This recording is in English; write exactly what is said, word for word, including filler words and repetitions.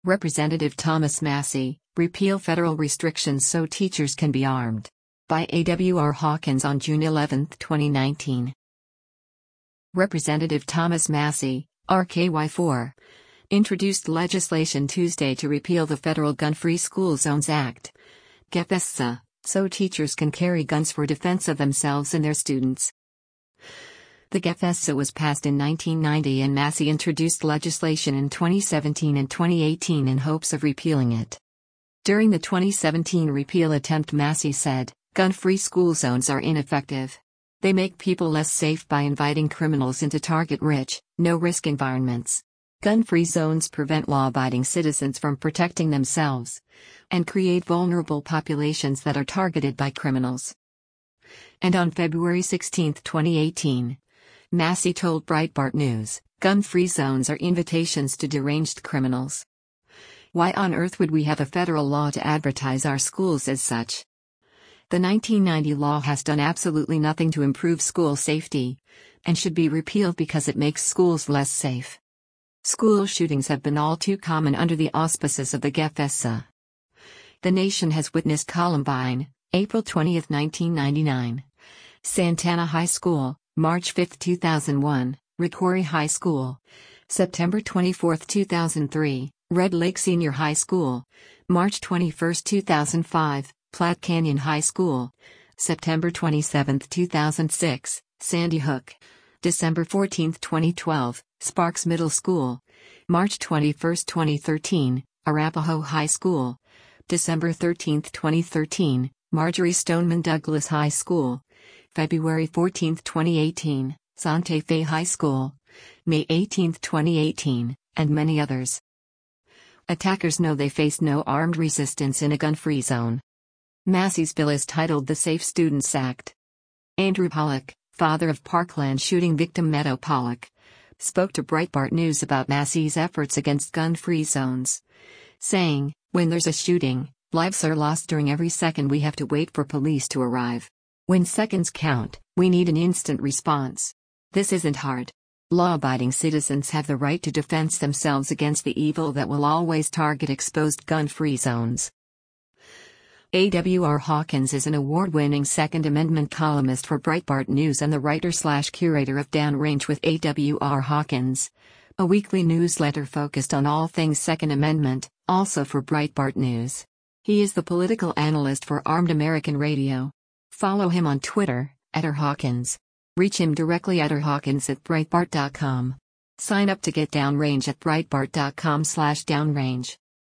Representative Thomas Massie, repeal federal restrictions so teachers can be armed. By A W R Hawkins on June eleventh, twenty nineteen. Representative Thomas Massie, R K Y four, introduced legislation Tuesday to repeal the Federal Gun-Free School Zones Act, G F S A, so teachers can carry guns for defense of themselves and their students. The G F S A was passed in nineteen ninety and Massie introduced legislation in twenty seventeen and twenty eighteen in hopes of repealing it. During the twenty seventeen repeal attempt, Massie said, "Gun-free school zones are ineffective. They make people less safe by inviting criminals into target-rich, no-risk environments. Gun-free zones prevent law-abiding citizens from protecting themselves and create vulnerable populations that are targeted by criminals." And on February sixteenth, twenty eighteen, Massie told Breitbart News, "Gun-free zones are invitations to deranged criminals. Why on earth would we have a federal law to advertise our schools as such? The nineteen ninety law has done absolutely nothing to improve school safety, and should be repealed because it makes schools less safe. School shootings have been all too common under the auspices of the G F S A. The nation has witnessed Columbine, April twentieth, nineteen ninety-nine. Santana High School, March fifth, two thousand one, Ricori High School, September twenty-fourth, two thousand three, Red Lake Senior High School, March twenty-first, two thousand five, Platte Canyon High School, September twenty-seventh, two thousand six, Sandy Hook, December fourteenth, twenty twelve, Sparks Middle School, March twenty-first, twenty thirteen, Arapahoe High School, December thirteenth, twenty thirteen, Marjorie Stoneman Douglas High School, February fourteenth, twenty eighteen, Santa Fe High School, May eighteenth, twenty eighteen, and many others. Attackers know they face no armed resistance in a gun-free zone. Massie's bill is titled the Safe Students Act. Andrew Pollock, father of Parkland shooting victim Meadow Pollock, spoke to Breitbart News about Massie's efforts against gun-free zones, saying, "When there's a shooting, lives are lost. During every second we have to wait for police to arrive. When seconds count, we need an instant response. This isn't hard. Law-abiding citizens have the right to defend themselves against the evil that will always target exposed gun-free zones." A W R Hawkins is an award-winning Second Amendment columnist for Breitbart News and the writer-slash-curator of Downrange with A W R Hawkins, a weekly newsletter focused on all things Second Amendment, also for Breitbart News. He is the political analyst for Armed American Radio. Follow him on Twitter, at R Hawkins. Reach him directly at rhawkins at breitbart dot com. Sign up to get Downrange at breitbart dot com slash downrange.